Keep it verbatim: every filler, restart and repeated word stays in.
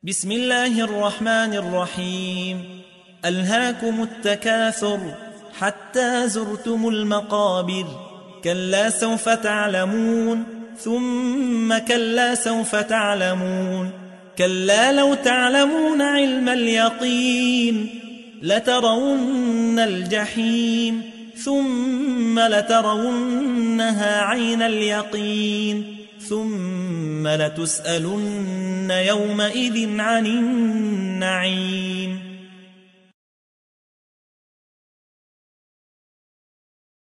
بسم الله الرحمن الرحيم. ألهاكم التكاثر حتى زرتم المقابر، كلا سوف تعلمون ثم كلا سوف تعلمون، كلا لو تعلمون علم اليقين لترون الجحيم ثم لترونها عين اليقين ثم لتسألن يومئذ عن النعيم.